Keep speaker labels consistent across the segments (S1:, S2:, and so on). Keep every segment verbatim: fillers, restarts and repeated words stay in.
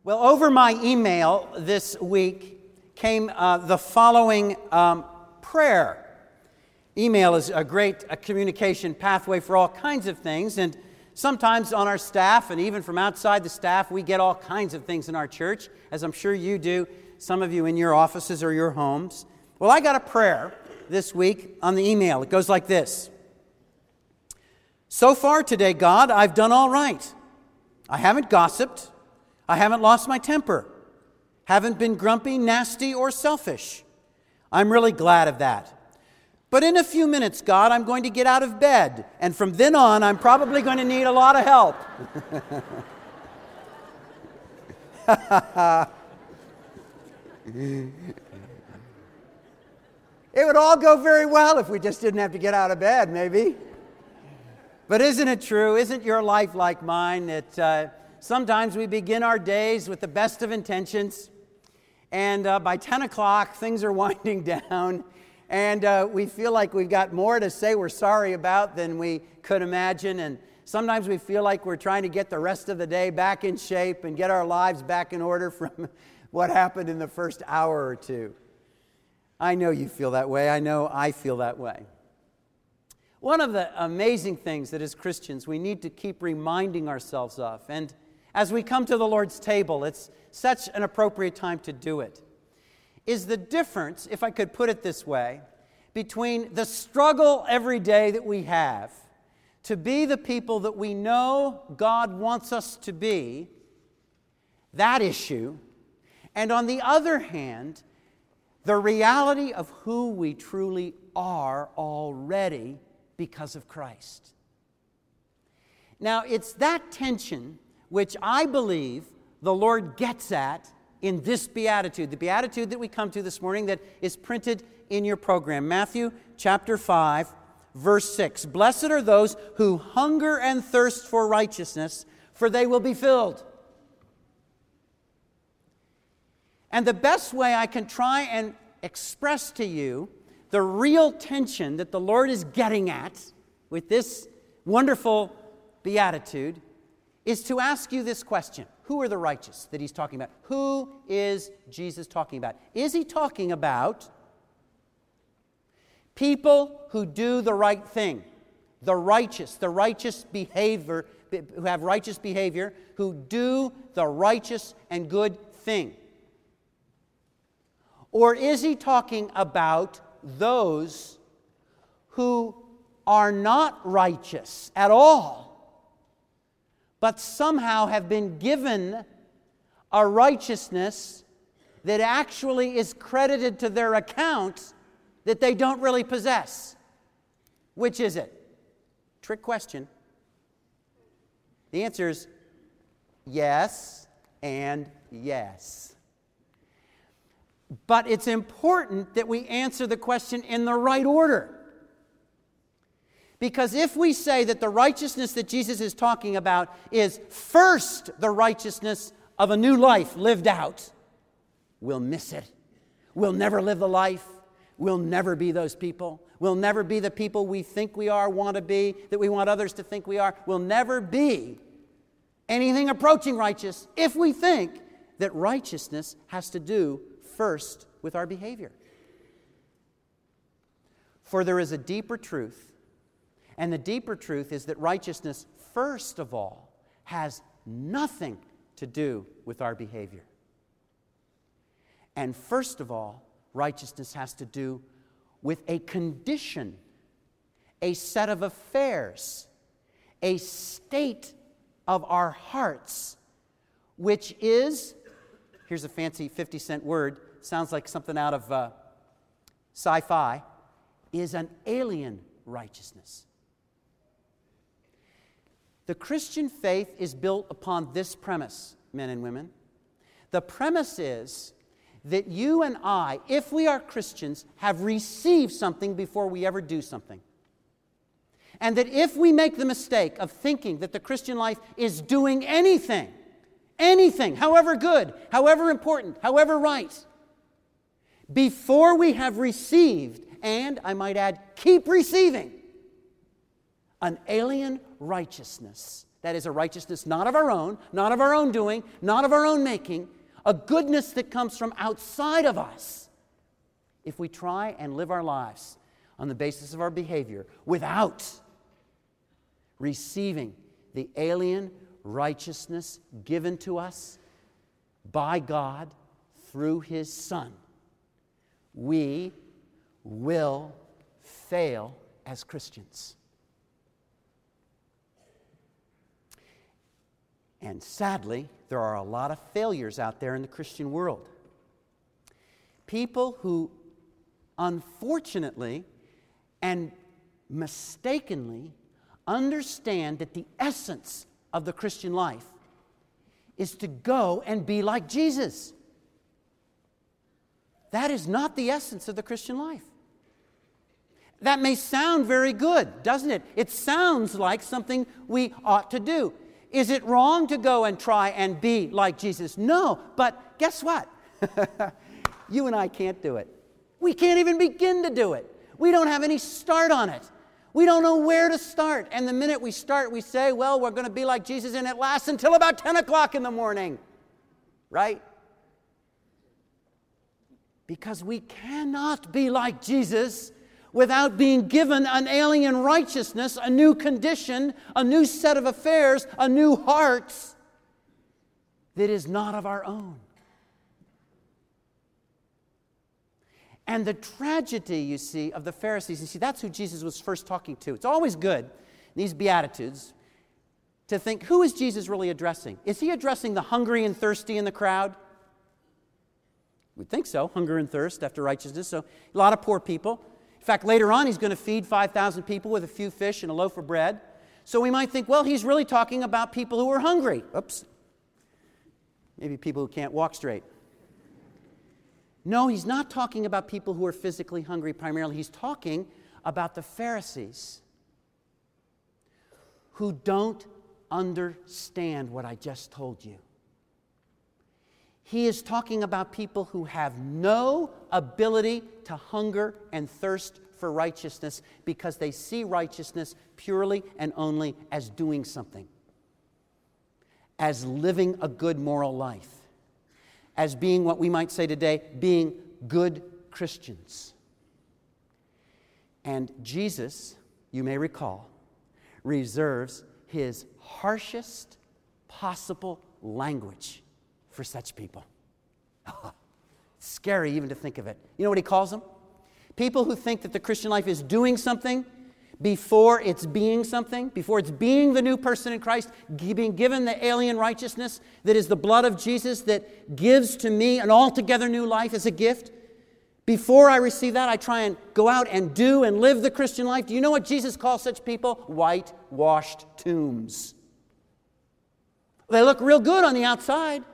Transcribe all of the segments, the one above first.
S1: Well, over my email this week came uh, the following um, prayer. Email is a great a communication pathway for all kinds of things, and sometimes on our staff and even from outside the staff, we get all kinds of things in our church, as I'm sure you do, some of you in your offices or your homes. Well, I got a prayer this week on the email. It goes like this. So far today, God, I've done all right. I haven't gossiped. I haven't lost my temper. Haven't been grumpy, nasty, or selfish. I'm really glad of that. But in a few minutes, God, I'm going to get out of bed. And from then on, I'm probably going to need a lot of help. It would all go very well if we just didn't have to get out of bed, maybe. But isn't it true? Isn't your life like mine that uh, sometimes we begin our days with the best of intentions, and uh, by ten o'clock, things are winding down, and uh, we feel like we've got more to say we're sorry about than we could imagine, and sometimes we feel like we're trying to get the rest of the day back in shape and get our lives back in order from what happened in the first hour or two. I know you feel that way. I know I feel that way. One of the amazing things that as Christians we need to keep reminding ourselves of, and as we come to the Lord's table, it's such an appropriate time to do it, is the difference, if I could put it this way, between the struggle every day that we have to be the people that we know God wants us to be, that issue, and on the other hand, the reality of who we truly are already because of Christ. Now, it's that tension which I believe the Lord gets at in this beatitude, the beatitude that we come to this morning that is printed in your program. Matthew chapter five, verse six. Blessed are those who hunger and thirst for righteousness, for they will be filled. And the best way I can try and express to you the real tension that the Lord is getting at with this wonderful beatitude is to ask you this question. Who are the righteous that he's talking about? Who is Jesus talking about? Is he talking about people who do the right thing, the righteous, the righteous behavior, who have righteous behavior, who do the righteous and good thing? Or is he talking about those who are not righteous at all, but somehow have been given a righteousness that actually is credited to their account that they don't really possess? Which is it? Trick question. The answer is yes and yes. But it's important that we answer the question in the right order. Because if we say that the righteousness that Jesus is talking about is first the righteousness of a new life lived out, we'll miss it. We'll never live the life. We'll never be those people. We'll never be the people we think we are, want to be, that we want others to think we are. We'll never be anything approaching righteous if we think that righteousness has to do first with our behavior. For there is a deeper truth, and the deeper truth is that righteousness, first of all, has nothing to do with our behavior. And first of all, righteousness has to do with a condition, a set of affairs, a state of our hearts, which is, here's a fancy fifty cent word, sounds like something out of uh, sci-fi, is an alien righteousness. The Christian faith is built upon this premise, men and women. The premise is that you and I, if we are Christians, have received something before we ever do something. And that if we make the mistake of thinking that the Christian life is doing anything, anything, however good, however important, however right, before we have received, and I might add, keep receiving, an alien righteousness That is a righteousness not of our own, not of our own doing, not of our own making, a goodness that comes from outside of us. If we try and live our lives on the basis of our behavior without receiving the alien righteousness given to us by God through His Son, we will fail as Christians. And sadly, there are a lot of failures out there in the Christian world. People who unfortunately and mistakenly understand that the essence of the Christian life is to go and be like Jesus. That is not the essence of the Christian life. That may sound very good, doesn't it? It sounds like something we ought to do. Is it wrong to go and try and be like Jesus? No, but guess what? You and I can't do it. We can't even begin to do it. We don't have any start on it. We don't know where to start. And the minute we start, we say, well, we're going to be like Jesus, and it lasts until about ten o'clock in the morning. Right? Because we cannot be like Jesus without being given an alien righteousness, a new condition, a new set of affairs, a new heart that is not of our own. And the tragedy, you see, of the Pharisees, you see, that's who Jesus was first talking to. It's always good, these Beatitudes, to think, who is Jesus really addressing? Is He addressing the hungry and thirsty in the crowd? We'd think so, hunger and thirst after righteousness. So a lot of poor people. In fact, later on, He's going to feed five thousand people with a few fish and a loaf of bread. So we might think, well, He's really talking about people who are hungry. Oops. Maybe people who can't walk straight. No, He's not talking about people who are physically hungry primarily. He's talking about the Pharisees who don't understand what I just told you. He is talking about people who have no ability to hunger and thirst for righteousness because they see righteousness purely and only as doing something, as living a good moral life, as being what we might say today, being good Christians. And Jesus, you may recall, reserves His harshest possible language for such people. Scary even to think of it. You know what He calls them? People who think that the Christian life is doing something before it's being something, before it's being the new person in Christ, being given the alien righteousness that is the blood of Jesus that gives to me an altogether new life as a gift. Before I receive that, I try and go out and do and live the Christian life. Do you know what Jesus calls such people? Whitewashed tombs. They look real good on the outside.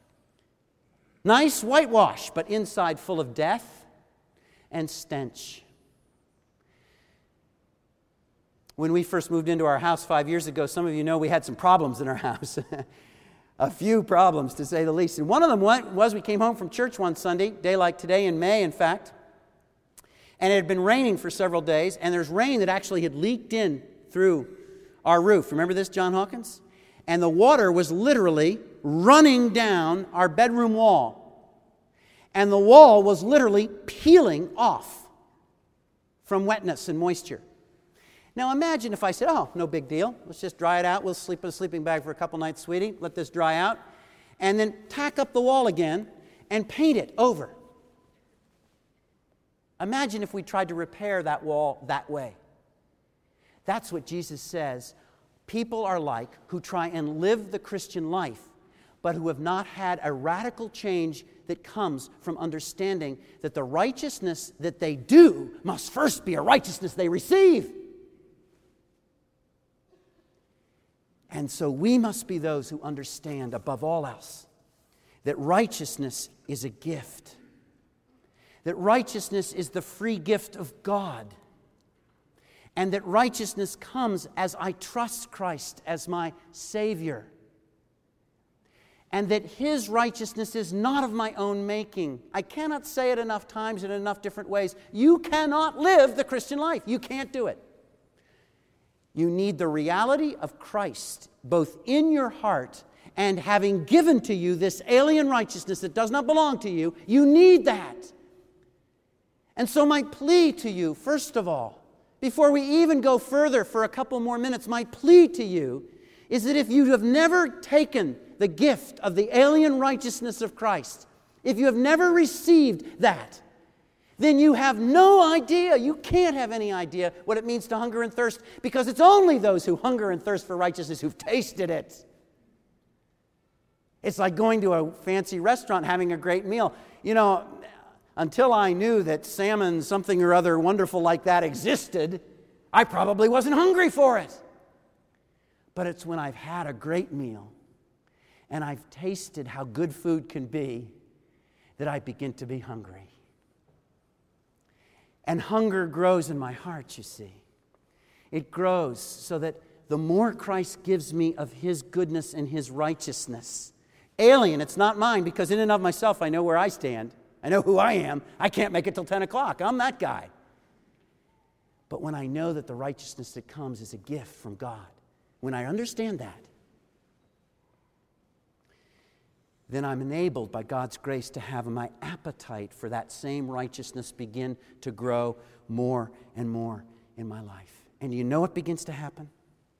S1: Nice whitewash, but inside full of death and stench. When we first moved into our house five years ago, some of you know we had some problems in our house. A few problems, to say the least. And one of them was we came home from church one Sunday, day like today in May, in fact, and it had been raining for several days, and there's rain that actually had leaked in through our roof. Remember this, John Hawkins? And the water was literally running down our bedroom wall. And the wall was literally peeling off from wetness and moisture. Now imagine if I said, oh, no big deal. Let's just dry it out. We'll sleep in a sleeping bag for a couple nights, sweetie. Let this dry out. And then tack up the wall again and paint it over. Imagine if we tried to repair that wall that way. That's what Jesus says people are like who try and live the Christian life, but who have not had a radical change that comes from understanding that the righteousness that they do must first be a righteousness they receive. And so we must be those who understand above all else that righteousness is a gift, that righteousness is the free gift of God, and that righteousness comes as I trust Christ as my Savior, and that His righteousness is not of my own making. I cannot say it enough times in enough different ways. You cannot live the Christian life. You can't do it. You need the reality of Christ, both in your heart and having given to you this alien righteousness that does not belong to you. You need that. And so my plea to you, first of all, before we even go further for a couple more minutes, my plea to you is that if you have never taken the gift of the alien righteousness of Christ, if you have never received that, then you have no idea, you can't have any idea what it means to hunger and thirst, because it's only those who hunger and thirst for righteousness who've tasted it. It's like going to a fancy restaurant, having a great meal. You know, until I knew that salmon something or other wonderful like that existed, I probably wasn't hungry for it. But it's when I've had a great meal and I've tasted how good food can be that I begin to be hungry. And hunger grows in my heart, you see. It grows so that the more Christ gives me of His goodness and His righteousness, alien, it's not mine, because in and of myself I know where I stand. I know who I am. I can't make it till ten o'clock. I'm that guy. But when I know that the righteousness that comes is a gift from God, when I understand that, then I'm enabled by God's grace to have my appetite for that same righteousness begin to grow more and more in my life. And you know what begins to happen?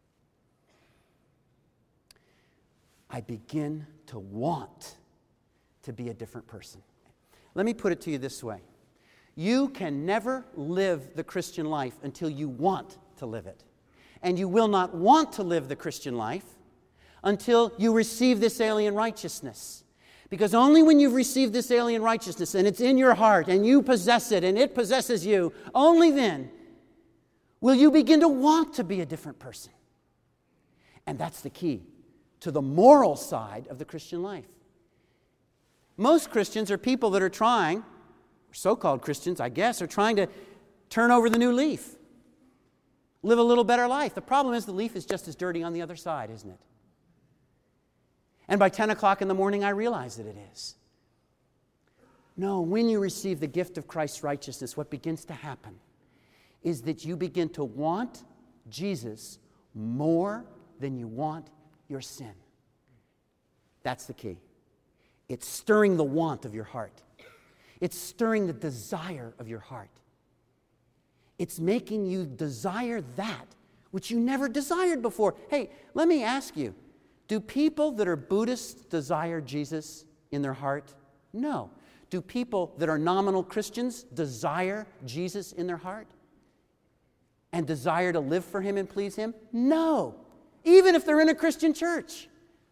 S1: I begin to want to be a different person. Let me put it to you this way. You can never live the Christian life until you want to live it. And you will not want to live the Christian life until you receive this alien righteousness. Because only when you've received this alien righteousness and it's in your heart and you possess it and it possesses you, only then will you begin to want to be a different person. And that's the key to the moral side of the Christian life. Most Christians are people that are trying, so-called Christians, I guess, are trying to turn over the new leaf, live a little better life. The problem is the leaf is just as dirty on the other side, isn't it? And by ten o'clock in the morning, I realize that it is. No, when you receive the gift of Christ's righteousness, what begins to happen is that you begin to want Jesus more than you want your sin. That's the key. It's stirring the want of your heart. It's stirring the desire of your heart. It's making you desire that which you never desired before. Hey, let me ask you, do people that are Buddhists desire Jesus in their heart? No. Do people that are nominal Christians desire Jesus in their heart? And desire to live for Him and please Him? No. Even if they're in a Christian church.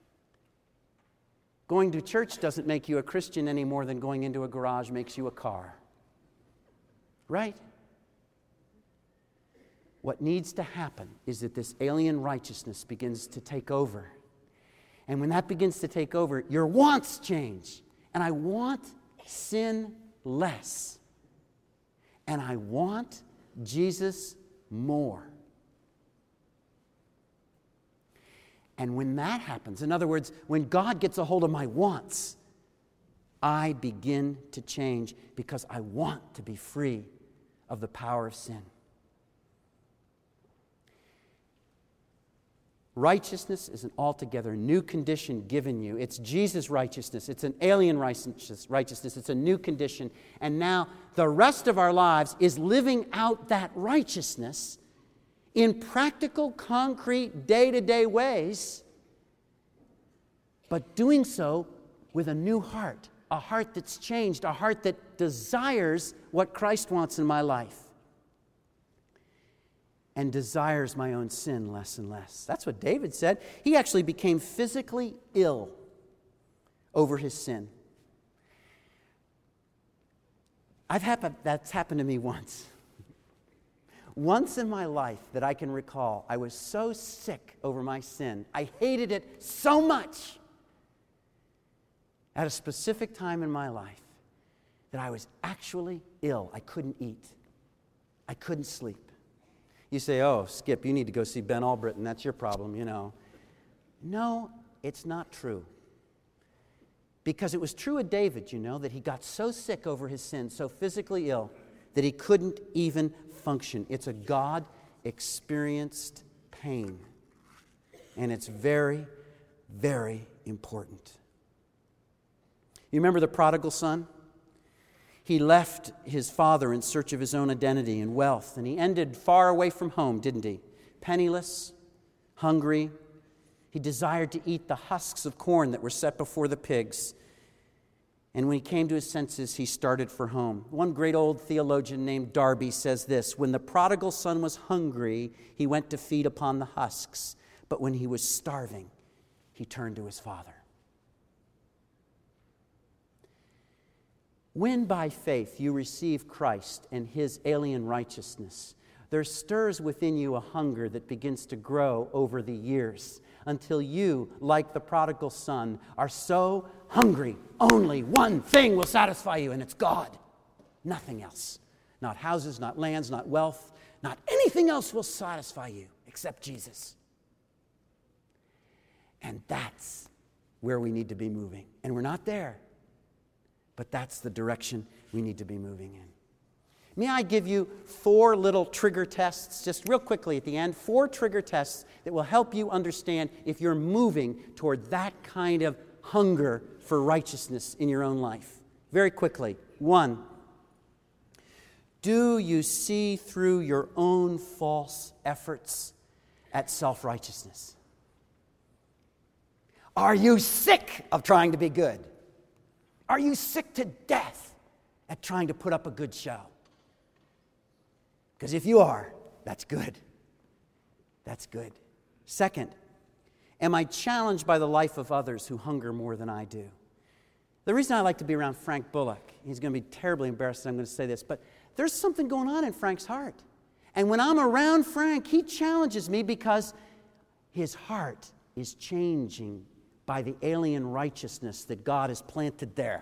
S1: Going to church doesn't make you a Christian any more than going into a garage makes you a car. Right? What needs to happen is that this alien righteousness begins to take over. And when that begins to take over, your wants change. And I want sin less. And I want Jesus more. And when that happens, in other words, when God gets a hold of my wants, I begin to change because I want to be free of the power of sin. Righteousness is an altogether new condition given you. It's Jesus' righteousness. It's an alien righteousness. It's a new condition. And now the rest of our lives is living out that righteousness in practical, concrete, day-to-day ways, but doing so with a new heart, a heart that's changed, a heart that desires what Christ wants in my life and desires my own sin less and less. That's what David said. He actually became physically ill over his sin. I've happened, that's happened to me once. Once in my life that I can recall, I was so sick over my sin. I hated it so much at a specific time in my life that I was actually ill. I couldn't eat. I couldn't sleep. You say, oh, Skip, you need to go see Ben Albritton. That's your problem, you know. No, it's not true. Because it was true of David, you know, that he got so sick over his sin, so physically ill, that he couldn't even function. It's a God-experienced pain. And it's very, very important. You remember the prodigal son? He left his father in search of his own identity and wealth, and he ended far away from home, didn't he? Penniless, hungry. He desired to eat the husks of corn that were set before the pigs. And when he came to his senses, he started for home. One great old theologian named Darby says this: when the prodigal son was hungry, he went to feed upon the husks. But when he was starving, he turned to his father. When by faith you receive Christ and his alien righteousness, there stirs within you a hunger that begins to grow over the years until you, like the prodigal son, are so hungry, only one thing will satisfy you, and it's God. Nothing else. Not houses, not lands, not wealth, not anything else will satisfy you except Jesus. And that's where we need to be moving. And we're not there. But that's the direction we need to be moving in. May I give you four little trigger tests, just real quickly at the end, four trigger tests that will help you understand if you're moving toward that kind of hunger for righteousness in your own life. Very quickly. One, do you see through your own false efforts at self-righteousness? Are you sick of trying to be good? Are you sick to death at trying to put up a good show? Because if you are, that's good. That's good. Second, am I challenged by the life of others who hunger more than I do? The reason I like to be around Frank Bullock, he's going to be terribly embarrassed that I'm going to say this, but there's something going on in Frank's heart. And when I'm around Frank, he challenges me because his heart is changing by the alien righteousness that God has planted there.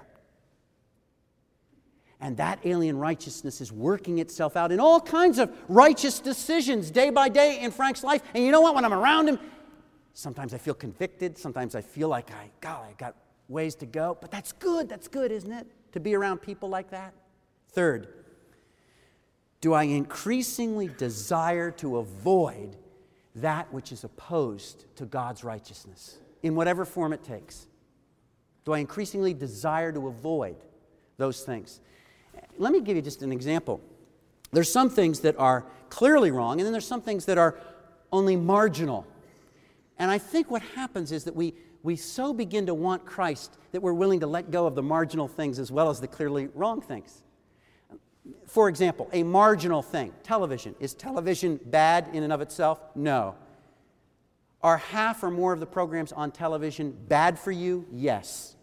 S1: And that alien righteousness is working itself out in all kinds of righteous decisions day by day in Frank's life. And you know what? When I'm around him, sometimes I feel convicted. Sometimes I feel like, I, God, I got ways to go. But that's good. That's good, isn't it? To be around people like that. Third, do I increasingly desire to avoid that which is opposed to God's righteousness? In whatever form it takes. Do I increasingly desire to avoid those things? Let me give you just an example. There's some things that are clearly wrong, and then there's some things that are only marginal. And I think what happens is that we, we so begin to want Christ that we're willing to let go of the marginal things as well as the clearly wrong things. For example, a marginal thing, television. Is television bad in and of itself? No. Are half or more of the programs on television bad for you? Yes.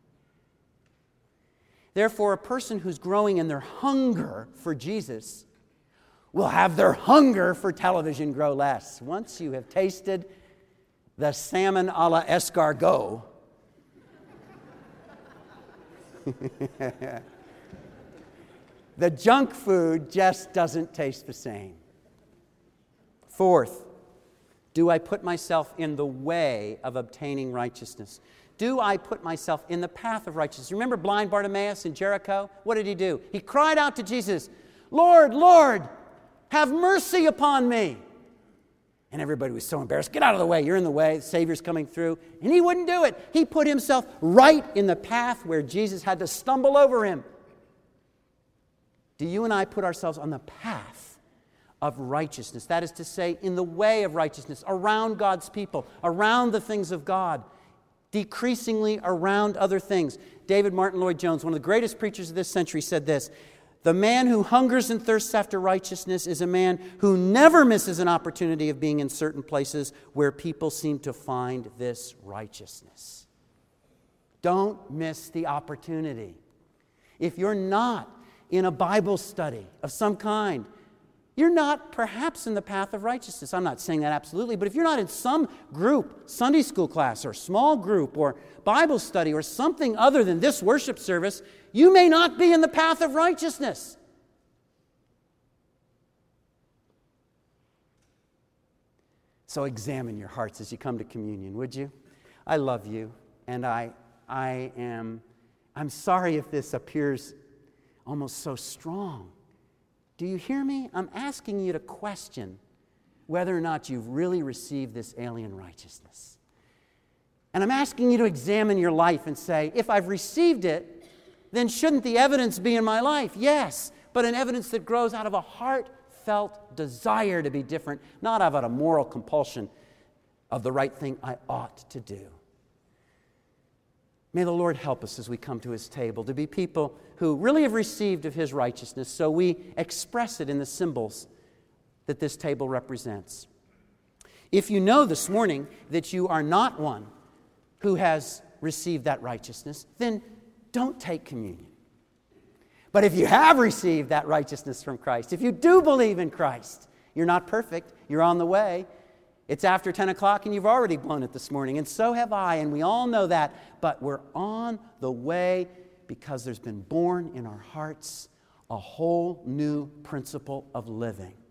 S1: Therefore, a person who's growing in their hunger for Jesus will have their hunger for television grow less. Once you have tasted the salmon a la escargot, the junk food just doesn't taste the same. Fourth, do I put myself in the way of obtaining righteousness? Do I put myself in the path of righteousness? Remember blind Bartimaeus in Jericho? What did he do? He cried out to Jesus, "Lord, Lord, have mercy upon me." And everybody was so embarrassed. "Get out of the way. You're in the way. The Savior's coming through." And he wouldn't do it. He put himself right in the path where Jesus had to stumble over him. Do you and I put ourselves on the path of righteousness? That is to say, in the way of righteousness, around God's people, around the things of God, decreasingly around other things. David Martin Lloyd-Jones, one of the greatest preachers of this century, said this: "The man who hungers and thirsts after righteousness is a man who never misses an opportunity of being in certain places where people seem to find this righteousness." Don't miss the opportunity. If you're not in a Bible study of some kind, you're not perhaps in the path of righteousness. I'm not saying that absolutely, but if you're not in some group, Sunday school class or small group or Bible study or something other than this worship service, you may not be in the path of righteousness. So examine your hearts as you come to communion, would you? I love you, and I, I am, I'm sorry if this appears almost so strong. Do you hear me? I'm asking you to question whether or not you've really received this alien righteousness. And I'm asking you to examine your life and say, if I've received it, then shouldn't the evidence be in my life? Yes, but an evidence that grows out of a heartfelt desire to be different, not out of a moral compulsion of the right thing I ought to do. May the Lord help us as we come to His table to be people who really have received of His righteousness, so we express it in the symbols that this table represents. If you know this morning that you are not one who has received that righteousness, then don't take communion. But if you have received that righteousness from Christ, if you do believe in Christ, you're not perfect, you're on the way. It's after ten o'clock and you've already blown it this morning, and so have I, and we all know that. But we're on the way because there's been born in our hearts a whole new principle of living.